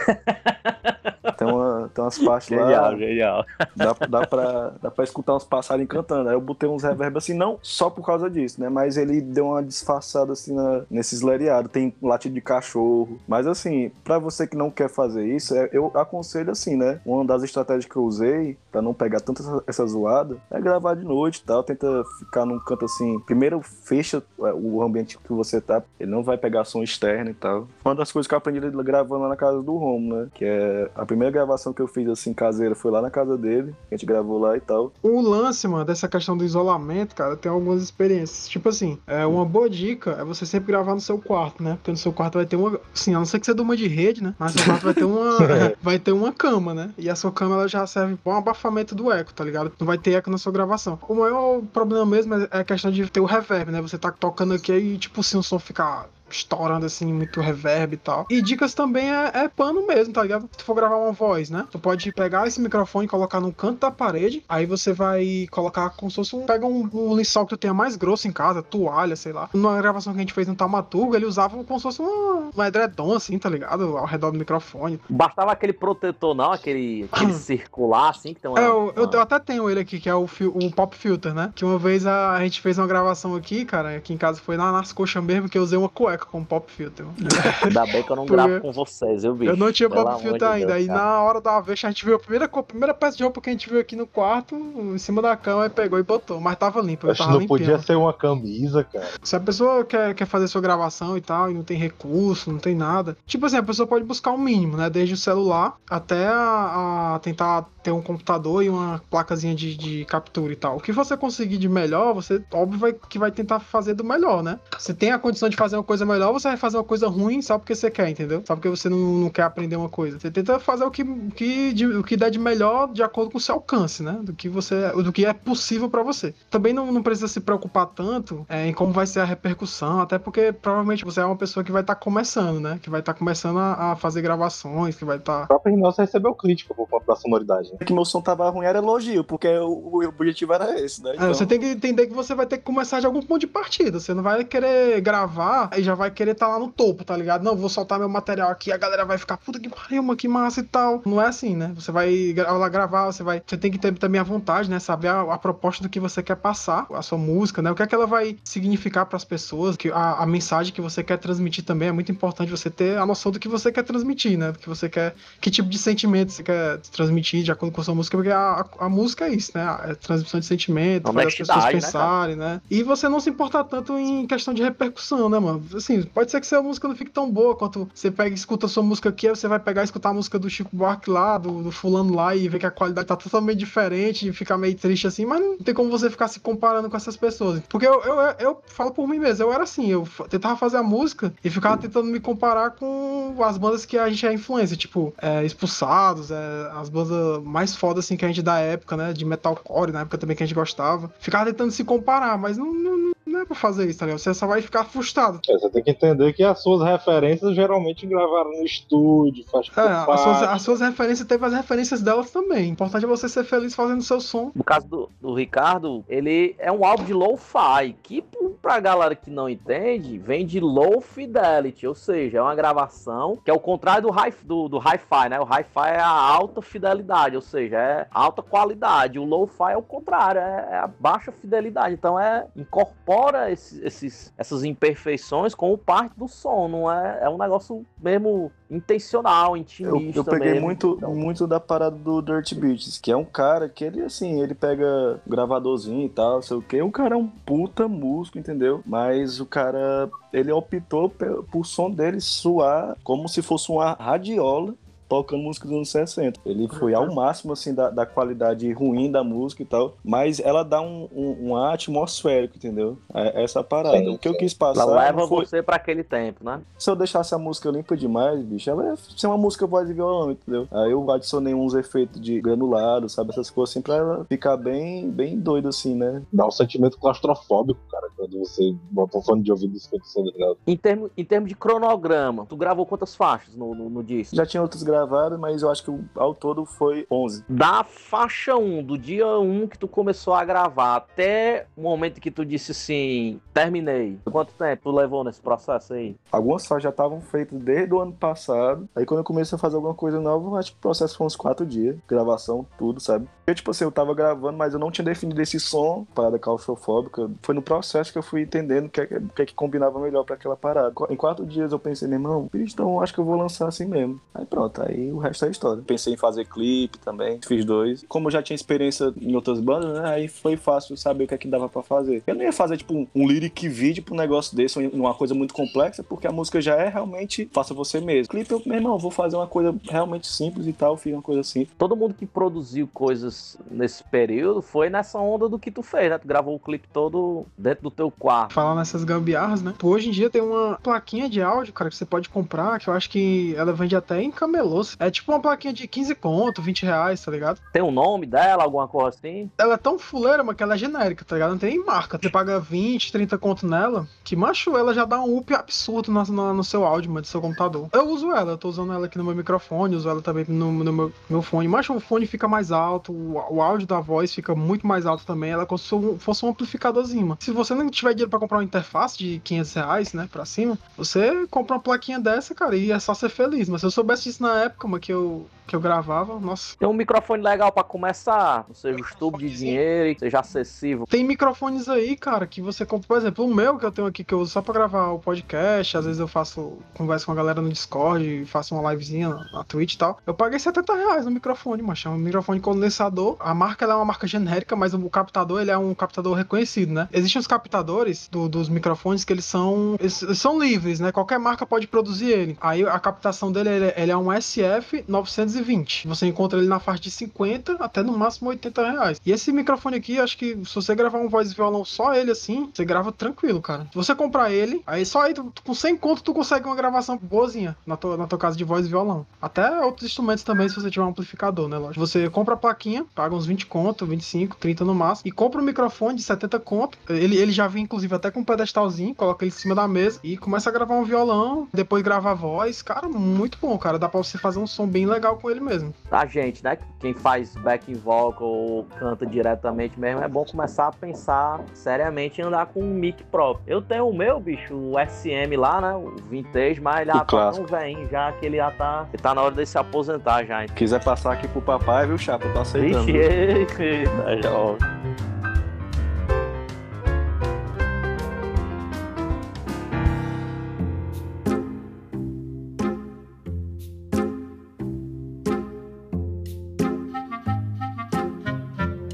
Tem, uma, tem umas partes Genial, lá, genial. dá, dá, pra, dá pra escutar uns passarinhos cantando. Aí eu botei uns reverb assim, não só por causa disso, né? Mas ele deu uma disfarçada assim na, nesses lereados. Tem latido de cachorro. Mas assim, pra você que não quer fazer isso, é- eu aconselho assim, né? Uma das estratégias que eu usei pra não pegar tanto essa, essa zoada é gravar de noite e tal. Tenta ficar num canto assim. Primeiro fecha é, o ambiente que você tá. Ele não vai pegar som externo e tal. Uma das coisas que eu aprendi gravando lá na casa do Romo, né? Que é a primeira gravação que eu fiz assim caseira foi lá na casa dele. A gente gravou lá e tal. O lance, mano, dessa questão do isolamento, cara, tem algumas experiências. Tipo assim, é uma boa dica é você sempre gravar no seu quarto, né? Porque no seu quarto vai ter uma. Assim, a não ser que você durma de rede, né? Mas no seu quarto vai ter uma. vai ter uma cama, né? E a sua cama ela já serve para um abafamento do eco, tá ligado? Não vai ter eco na sua gravação. O maior problema mesmo é a questão de ter o reverb, né? Você tá tocando aqui e, tipo, se o som ficar estourando assim, muito reverb e tal. E dicas também é, é pano mesmo, tá ligado? Se tu for gravar uma voz, né? Tu pode pegar esse microfone e colocar no canto da parede, aí você vai colocar como se fosse um... Pega um, um lençol que tu tenha mais grosso em casa, toalha, sei lá. Numa gravação que a gente fez no Taumaturgo, ele usava como se fosse um, um edredom assim, tá ligado? Ao redor do microfone. Bastava aquele protetor, não? Aquele, aquele circular, assim, que tem uma... É, eu, eu, uma- eu até tenho ele aqui, que é o, fil- o Pop Filter, né? Que uma vez a, a gente fez uma gravação aqui, cara, aqui em casa foi lá nas coxas mesmo, que eu usei uma cueca com Pop Filter. Ainda bem que eu não Porque gravo com vocês, viu, bicho? Eu não tinha Pelo Pop amor Filter de ainda. Deus, Aí cara. na hora da vez a gente viu a primeira, co- a primeira peça de roupa que a gente viu aqui no quarto, em cima da cama, e pegou e botou. Mas tava limpo, eu Acho que tava não limpinho. podia ser uma camisa, cara. Se a pessoa quer, quer fazer sua gravação e tal, e não tem recurso, não tem nada. Tipo assim, a pessoa pode buscar o mínimo, né? Desde o celular até a, a tentar ter um computador e uma placazinha de, de captura e tal. O que você conseguir de melhor, você, óbvio, vai, que vai tentar fazer do melhor, né? Se tem a condição de fazer uma coisa melhor, você vai fazer uma coisa ruim só porque você quer, entendeu? Só porque você não, não quer aprender uma coisa. Você tenta fazer o que, o que, de, o que der de melhor de acordo com o seu alcance, né? Do que, você, do que é possível pra você. Também não, não precisa se preocupar tanto é, em como vai ser a repercussão, até porque provavelmente você é uma pessoa que vai estar começando, né? Que vai estar começando a, a fazer gravações, que vai estar... O próprio Rinossa recebeu crítica por conta da sonoridade, né? Que meu som tava ruim era elogio, porque o, o objetivo era esse, né? É, você tem que entender que você vai ter que começar de algum ponto de partida. Você não vai querer gravar e já vai querer estar lá no topo, tá ligado? Não, vou soltar meu material aqui, a galera vai ficar, puta que pariu, mano, que massa e tal. Não é assim, né? Você vai gra- lá gravar, você vai. Você tem que ter também a vontade, né? Saber a, a proposta do que você quer passar, a sua música, né? O que é que ela vai significar pras pessoas, que a, a mensagem que você quer transmitir também é muito importante você ter a noção do que você quer transmitir, né? Do que você quer, que tipo de sentimento você quer transmitir, de acordo acordo com a sua música, porque a, a, a música é isso, né? É transmissão de sentimento, faz as pessoas Honestidade, né, pensarem, né? E você não se importar tanto em questão de repercussão, né, mano? Assim, pode ser que sua música não fique tão boa quanto você pega e escuta a sua música aqui, aí você vai pegar e escutar a música do Chico Buarque lá, do, do fulano lá, e ver que a qualidade tá totalmente diferente, e ficar meio triste assim, mas não tem como você ficar se comparando com essas pessoas. Porque eu, eu, eu, eu falo por mim mesmo, eu era assim, eu tentava fazer a música e ficava tentando me comparar com as bandas que a gente é influência, tipo, é, Expulsados, é, as bandas mais fodas assim que a gente da época, né, de metalcore, na época também que a gente gostava. Ficava tentando se comparar, mas não, não, não é pra fazer isso, tá ligado? Você só vai ficar frustrado. É, você tem que entender que as suas referências geralmente gravaram no estúdio, faz É, as suas, as suas referências, teve as referências delas também. O importante é você ser feliz fazendo seu som. No caso do, do Ricardo, ele é um álbum de lo-fi, que pra galera que não entende, vem de low fidelity, ou seja, é uma gravação que é o contrário do hi-fi, do, do hi-fi, né? O hi-fi é a alta fidelidade, ou seja, é alta qualidade. O lo-fi é o contrário, é, é a baixa fidelidade. Então é incorpora esses, esses, essas imperfeições como parte do som, não é, é um negócio mesmo intencional, intimista. Eu, eu peguei mesmo. muito, Então, muito da parada do Dirty Beats, que é um cara que ele, assim, ele pega gravadorzinho e tal, sei o quê. O cara é um puta músico, entendeu? Mas o cara, ele optou por, por som dele soar como se fosse uma radiola tocando música dos anos sessenta. Ele foi ao máximo, assim, da, da qualidade ruim da música e tal, mas ela dá um, um, um ar atmosférico, entendeu? É essa parada. Sim, o que eu sim. quis passar ela leva foi... você pra aquele tempo, né? Se eu deixasse a música limpa demais, bicho, ela ia ser uma música voz e violão, entendeu? Aí eu adicionei uns efeitos de granulado, sabe? Essas coisas assim, pra ela ficar bem, bem doida, assim, né? Dá um sentimento claustrofóbico, cara, quando você bota um fone de ouvido e escuta o som do ligado. Em termos em termo de cronograma, tu gravou quantas faixas no, no, no disco? Já tinha outros gravados, mas eu acho que o, ao todo foi onze. Da faixa um, do dia um que tu começou a gravar até o momento que tu disse assim, terminei. Quanto tempo tu levou nesse processo aí? Algumas faixas já estavam feitas desde o ano passado. Aí quando eu comecei a fazer alguma coisa nova, eu acho que o processo foi uns quatro dias. Gravação, tudo, sabe? Porque, tipo assim, eu tava gravando, mas eu não tinha definido esse som, parada claustrofóbica. Foi no processo que eu fui entendendo o que é que, que, é que combinava melhor pra aquela parada. Em quatro dias eu pensei, meu irmão, bicho, então eu acho que eu vou lançar assim mesmo. Aí pronto, aí o resto é história. Pensei em fazer clipe também, fiz dois. Como eu já tinha experiência em outras bandas, né, aí foi fácil saber o que é que dava pra fazer. Eu não ia fazer, tipo, um, um lyric video pra um negócio desse, uma coisa muito complexa, porque a música já é realmente faça você mesmo. Clipe, eu, meu irmão, vou fazer uma coisa realmente simples e tal, fiz uma coisa simples. Todo mundo que produziu coisas nesse período foi nessa onda do que tu fez, né? Tu gravou o clipe todo dentro do teu quarto. Falar nessas gambiarras, né? Pô, hoje em dia tem uma plaquinha de áudio, cara, que você pode comprar, que eu acho que ela vende até em camelôs. É tipo uma plaquinha de quinze conto, vinte reais, tá ligado? Tem um nome dela, alguma coisa assim? Ela é tão fuleira, mas que ela é genérica, tá ligado? Não tem marca. Você paga vinte, trinta conto nela, que, macho, ela já dá um up absurdo no, no, no seu áudio, mano, do seu computador. Eu uso ela, eu tô usando ela aqui no meu microfone, uso ela também no, no meu, meu fone. Macho, o fone fica mais alto, o, o áudio da voz fica muito mais alto também. Ela é como se fosse um amplificadorzinho, mano. Se você não tiver dinheiro pra comprar uma interface de quinhentos reais, né, pra cima, você compra uma plaquinha dessa, cara, e é só ser feliz. Mas se eu soubesse disso na época, mano, que eu, que eu gravava, nossa. Tem um microfone legal pra começar, não seja o tubo de dinheiro e seja acessível. Tem microfones aí, cara, que você compra, por exemplo, o meu que eu tenho aqui, que eu uso só pra gravar o podcast, às vezes eu faço, converso com a galera no Discord, faço uma livezinha na Twitch e tal. Eu paguei setenta reais no microfone, macho. É um microfone condensador. A marca, ela é uma marca genérica, mas o captador, ele é um captador reconhecido, né? Existem os captadores do, dos microfones que eles são, eles, eles são livres, né? Qualquer marca pode produzir ele. Aí a captação dele, ele, ele é um S F novecentos e vinte. Você encontra ele na faixa de cinquenta até no máximo oitenta reais. E esse microfone aqui, acho que se você gravar um voz e violão só ele assim, você grava tranquilo, cara. Se você comprar ele, aí só aí, tu, com cem conto, tu consegue uma gravação boazinha na tua, na tua casa de voz e violão. Até outros instrumentos também, se você tiver um amplificador, né, lógico. Você compra a plaquinha, paga uns vinte conto, vinte e cinco, trinta no máximo, e compra um microfone de setenta conto. Ele, ele já vem, inclusive, até com um pedestalzinho, coloca ele em cima da mesa e começa a gravar um violão, depois grava a voz. Cara, muito bom, cara. Dá pra você fazer um som bem legal com ele mesmo. A gente, né, quem faz backing vocal ou canta diretamente mesmo, é bom começar a pensar seriamente em andar com um mic próprio. Eu tenho o meu, bicho, o S M lá, né, o vintage, mas ele já tá tão velhinho já que ele já tá, ele tá na hora de se aposentar já. Então. Quiser passar aqui pro papai, viu, chapa? Eu tô aceitando. Ixi, eita, jovem.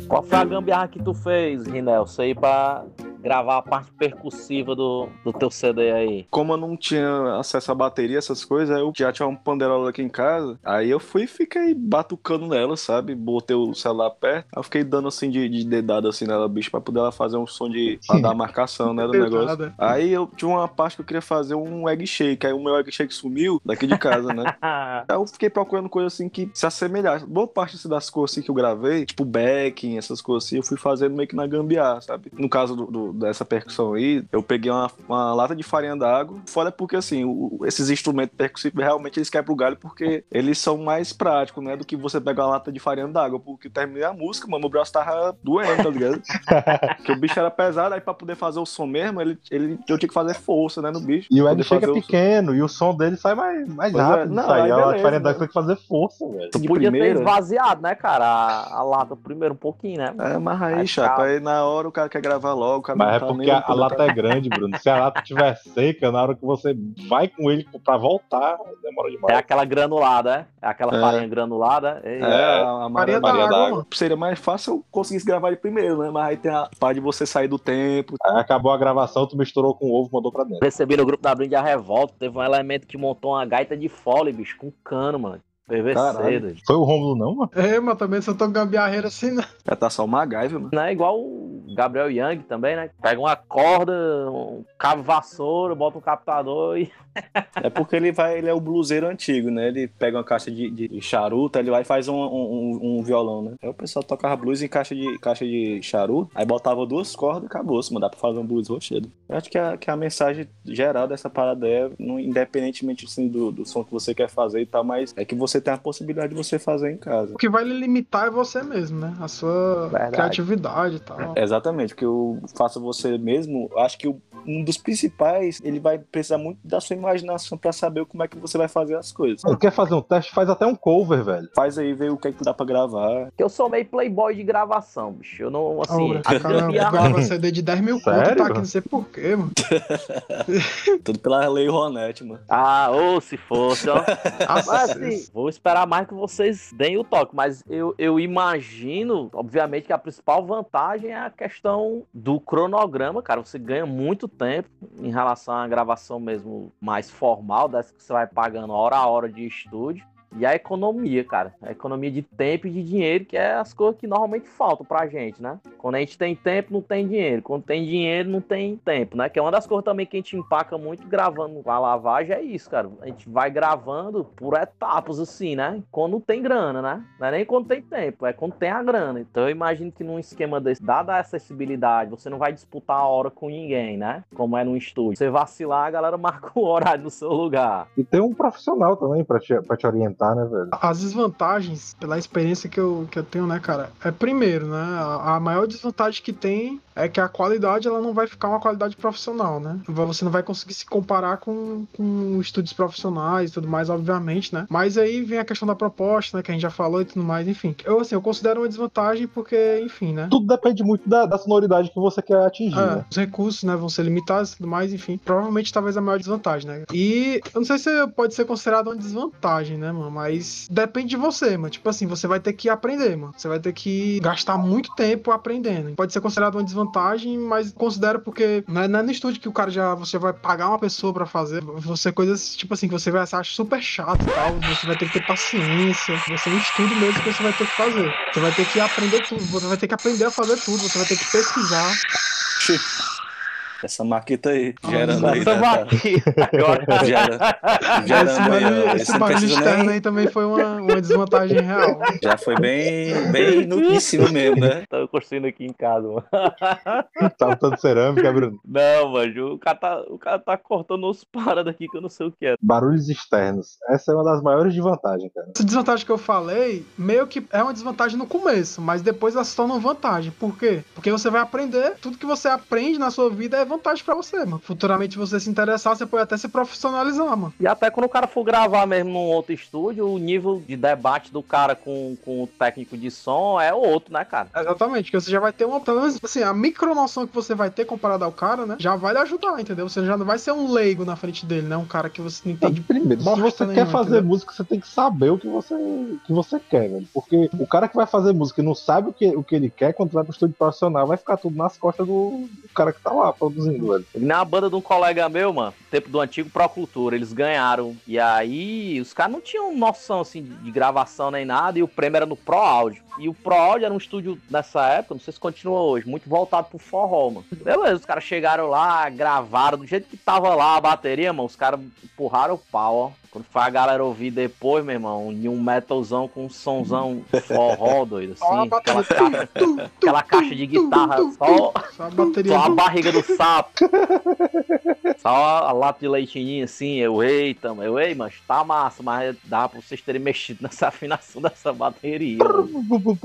Qual foi a gambiarra que tu fez, Rinel? Isso aí pra gravar a parte percussiva do, do teu C D aí. Como eu não tinha acesso à bateria, essas coisas, eu já tinha um panderola aqui em casa. Aí eu fui e fiquei batucando nela, sabe? Botei o celular perto. Aí eu fiquei dando assim de, de dedada assim nela, bicho, pra poder ela fazer um som de. Pra dar a marcação, né? Do negócio. Aí eu tinha uma parte que eu queria fazer um egg shake. Aí o meu egg shake sumiu daqui de casa, né? Aí eu fiquei procurando coisa assim que se assemelhasse. Boa parte assim, das coisas assim, que eu gravei, tipo backing, essas coisas assim, eu fui fazendo meio que na gambiarra, sabe? No caso do, do, dessa percussão aí, eu peguei uma, uma lata de farinha d'água. Foda porque assim, o, esses instrumentos percussivos realmente eles quebram o galho porque eles são mais práticos, né? Do que você pegar uma lata de farinha d'água. Porque eu terminei a música, mano, meu braço tava doendo, tá ligado? Porque o bicho era pesado, aí pra poder fazer o som mesmo, ele, ele, eu tinha que fazer força, né, no bicho. E o egg shake é pequeno, e o som dele sai mais, mais rápido. É, não, sair. A lata de farinha d'água tem que fazer força, velho. Tu podia primeira... ter esvaziado, né, cara, a, a lata primeiro um pouquinho, né? É, mas aí, aí chapa, aí na hora o cara quer gravar logo, o cara mas não é tá porque a, a lata é grande, Bruno. Se a lata estiver seca, na hora que você vai com ele pra voltar, demora demais. É aquela granulada, é? É aquela é. farinha granulada. É, é a, a Maria d'água. Seria mais fácil eu conseguisse gravar ele primeiro, né? Mas aí tem a parte de você sair do tempo. Aí acabou a gravação, tu misturou com o ovo e mandou pra dentro. Recebi no grupo da Brinde a Revolta, teve um elemento que montou uma gaita de fole, bicho, com cano, mano. P V C. Foi o Rômulo não, mano? É, mas também só tô gambiarreira assim, né? Já tá só o MacGyver, mano. Não é igual o Gabriel Young também, né? Pega uma corda, um cabo vassoura, bota um captador e... É porque ele vai, ele é o bluseiro antigo, né? Ele pega uma caixa de, de charuto, ele vai e faz um, um, um violão, né? Aí o pessoal tocava blues em caixa de, caixa de charuto, aí botava duas cordas e acabou-se, mano. Dá pra fazer um blues rochedo. Eu acho que a, que a mensagem geral dessa parada é, não, independentemente assim, do, do som que você quer fazer e tal, mas é que você tem a possibilidade de você fazer em casa. O que vai lhe limitar é você mesmo, né? A sua Verdade. criatividade e tal. É, exatamente, porque eu faço você mesmo, acho que o, um dos principais, ele vai precisar muito da sua imaginação pra saber como é que você vai fazer as coisas. Não quer fazer um teste? Faz até um cover, velho. Faz aí, vê o que é que dá pra gravar. Eu sou meio playboy de gravação, bicho. Eu não, assim... Oh, cara, grava C D de dez mil conto, tá aqui, não sei porquê, mano. Tudo pela lei Ronete, mano. Ah, ou se fosse, ó. Mas, assim, vou esperar mais que vocês deem o toque, mas eu, eu imagino, obviamente, que a principal vantagem é a questão do cronograma, cara. Você ganha muito tempo em relação à gravação mesmo mais formal, dessa que você vai pagando hora a hora de estúdio. E a economia, cara. A economia de tempo e de dinheiro, que é as coisas que normalmente faltam pra gente, né? Quando a gente tem tempo, não tem dinheiro. Quando tem dinheiro, não tem tempo, né? Que é uma das coisas também que a gente empaca muito gravando a lavagem, é isso, cara. A gente vai gravando por etapas, assim, né? Quando tem grana, né? Não é nem quando tem tempo, é quando tem a grana. Então eu imagino que num esquema desse, dada a acessibilidade, você não vai disputar a hora com ninguém, né? Como é no estúdio. Você vacilar, a galera marca o horário no seu lugar. E tem um profissional também pra te, pra te orientar. Né, velho? As desvantagens, pela experiência que eu, que eu tenho, né, cara, é primeiro, né, a, a maior desvantagem que tem é que a qualidade, ela não vai ficar uma qualidade profissional, né? Você não vai conseguir se comparar com, com estúdios profissionais e tudo mais, obviamente, né? Mas aí vem a questão da proposta, né, que a gente já falou e tudo mais, enfim. Eu, assim, eu considero uma desvantagem porque, enfim, né? Tudo depende muito da, da sonoridade que você quer atingir, é, né? Os recursos, né, vão ser limitados e tudo mais, enfim. Provavelmente, talvez, a maior desvantagem, né? E eu não sei se pode ser considerado uma desvantagem, né, mano? Mas depende de você, mano. Tipo assim, você vai ter que aprender, mano. Você vai ter que gastar muito tempo aprendendo. Pode ser considerado uma desvantagem, mas considero porque não é, não é no estúdio que o cara já... Você vai pagar uma pessoa pra fazer. Você coisas, tipo assim, que você vai achar super chato e tal. Você vai ter que ter paciência. Você é um estudo mesmo que você vai ter que fazer. Você vai ter que aprender tudo. Você vai ter que aprender a fazer tudo. Você vai ter que pesquisar. Essa maquita aí, gerando ah, aí. Essa né, maquita agora. Gera, gerando esse aí, barulho, ó. esse barulho externo nem... aí também foi uma, uma desvantagem real. Já foi bem, bem no, em cima mesmo, né? Tô construindo aqui em casa, mano. Tá botando cerâmica, Bruno? Não, mano, o cara tá, o cara tá cortando uns paradas aqui que eu não sei o que é. Barulhos externos. Essa é uma das maiores desvantagens, cara. Essa desvantagem que eu falei, meio que é uma desvantagem no começo, mas depois ela se torna uma vantagem. Por quê? Porque você vai aprender, tudo que você aprende na sua vida é vantagem pra você, mano. Futuramente você se interessar, você pode até se profissionalizar, mano. E até quando o cara for gravar mesmo num outro estúdio, o nível de debate do cara com, com o técnico de som é outro, né, cara? Exatamente, que você já vai ter uma, pelo menos, assim, a micronoção que você vai ter comparado ao cara, né, já vai lhe ajudar, entendeu? Você já não vai ser um leigo na frente dele, né, um cara que você não entende. Primeiro, se você nenhuma, quer fazer entendeu? música, você tem que saber o que você, o que você quer, velho. Porque o cara que vai fazer música e não sabe o que, o que ele quer, quando vai pro estúdio profissional, vai ficar tudo nas costas do, do cara que tá lá produzindo, velho. Na banda de um colega meu, mano, tempo do antigo Procultura, eles ganharam. E aí, os caras não tinham noção, assim, de, de gravação nem nada, e o prêmio era no Pro Áudio. E o Pro Áudio era um estúdio, nessa época, não sei se continua hoje, muito voltado pro forró, mano. Beleza, os caras chegaram lá, gravaram, do jeito que tava lá a bateria, mano, os caras empurraram o pau, ó. Quando foi a galera ouvir depois, meu irmão, em um metalzão com um sonzão forró, doido, assim. Aquela caixa, aquela caixa de guitarra, só, Só a bateria. só a do- barriga do sapo. Só a lata de leitinho assim, eu, eita, mano, eu, ei, mas tá massa, mas dá pra vocês terem mexido nessa afinação dessa bateria. Mano.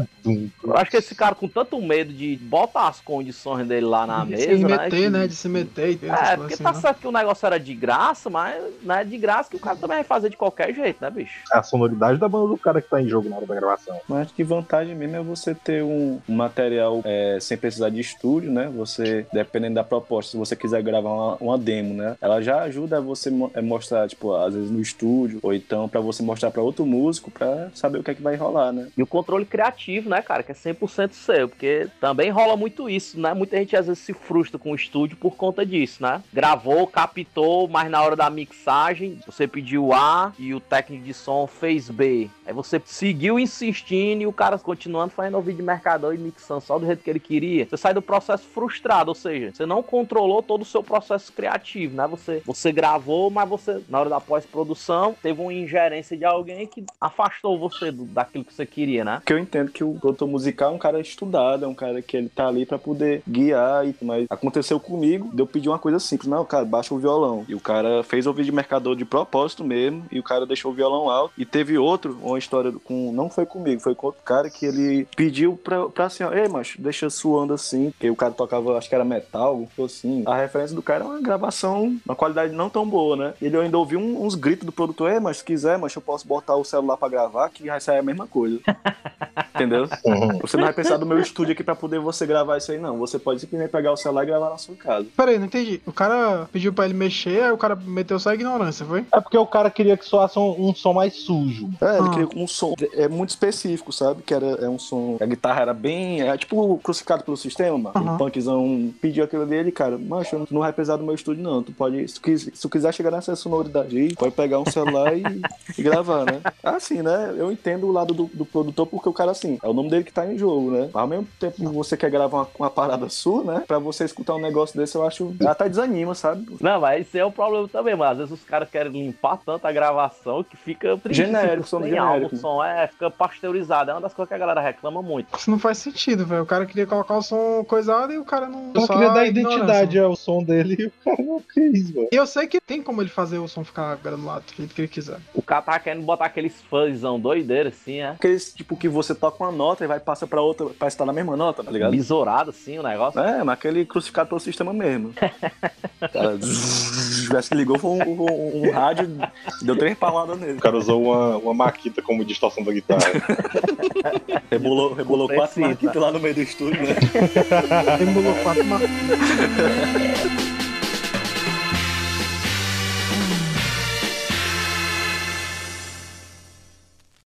Eu acho que esse cara com tanto medo de botar as condições dele lá na de mesa, se né? meter, que- né? De se meter e ter essas É, coisas porque assim, tá né? certo que o negócio era de graça, mas não é de graça que o cara também vai fazer de qualquer jeito, né, bicho? A sonoridade da banda do cara que tá em jogo na hora da gravação. Mas acho que vantagem mesmo é você ter um, um material é, sem precisar de estúdio, né? Você, dependendo da proposta, se você quiser gravar uma, uma demo, né? Ela já ajuda a você mo- é, mostrar, tipo, às vezes no estúdio, ou então pra você mostrar pra outro músico pra saber o que é que vai rolar, né? E o controle criativo, né, cara, que é cem por cento seu, porque também rola muito isso, né? Muita gente às vezes se frustra com o estúdio por conta disso, né? Gravou, captou, mas na hora da mixagem, você pediu A e o técnico de som fez B. Aí você seguiu insistindo e o cara continuando fazendo o vídeo de mercador e mixando só do jeito que ele queria. Você sai do processo frustrado, ou seja, você não controlou todo o seu processo criativo, né? Você, você gravou, mas você, na hora da pós-produção, teve uma ingerência de alguém que afastou você do, daquilo que você queria, né? Porque eu entendo que o produtor musical é um cara estudado, é um cara que ele tá ali pra poder guiar, e, mas aconteceu comigo, de eu pedir uma coisa simples, não, cara, baixa o violão. E o cara fez o vídeo de mercador de propósito mesmo, e o cara deixou o violão alto. E teve outro, uma história com, não foi comigo, foi com outro cara que ele pediu pra, pra assim, ó, ei, macho, deixa suando assim, porque o cara tocava, acho que era metal, algo assim. A referência do cara é uma gravação, uma qualidade não tão boa, né? E ele ainda ouviu um, uns gritos do produtor, ei, mas se quiser, mas eu posso botar o celular pra gravar, que vai sair a mesma coisa. Entendeu? Você não vai pensar do meu estúdio aqui pra poder você gravar isso aí, não. Você pode simplesmente pegar o celular e gravar na sua casa. Pera aí, não entendi. O cara pediu pra ele mexer, aí o cara meteu só a ignorância, foi? É porque o cara queria que soasse um, um som mais sujo. É, ele Ah. queria um som é muito específico, sabe? Que era é um som. A guitarra era bem. É tipo crucificado pelo sistema, mano. Aham. O punkzão pediu aquilo dele, cara. Macho, não vai precisar do meu estúdio, não. Tu pode. Se tu, quis- se tu quiser chegar nessa sonoridade aí, pode pegar um celular e, e gravar, né? Assim, né? Eu entendo o lado do, do produtor, porque o cara, assim, é o nome dele que tá em jogo, né? Ao mesmo tempo que você quer gravar uma, uma parada sua, né? Pra você escutar um negócio desse, eu acho. Até desanima, sabe? Não, mas esse é o problema também, mas às vezes os caras querem limpar tanto a gravação que fica triste, Genérico, fica som sem genérico. alma, o som é, fica pasteurizado, é uma das coisas que a galera reclama muito. Isso não faz sentido, velho. O cara queria colocar o som coisado e o cara não. Ela só queria dar a ignorância. identidade ao som dele e o cara não quis, velho. E eu sei que tem como ele fazer o som ficar granulado do jeito que ele quiser. O cara tá querendo botar aqueles fãzão doideiro assim, é. Aqueles tipo que você toca uma nota e vai passar pra outra, parece que tá na mesma nota, tá ligado? Besourado assim o negócio. É, mas aquele crucificado pelo sistema mesmo. Cara, tivesse que ligou, foi um, um, um rádio, deu três paladas nele. O cara usou uma, uma maquita como distorção da guitarra. Rebolou, rebolou quatro Precisa. marquitas lá no meio do estúdio, né? Embolou quatro marcas.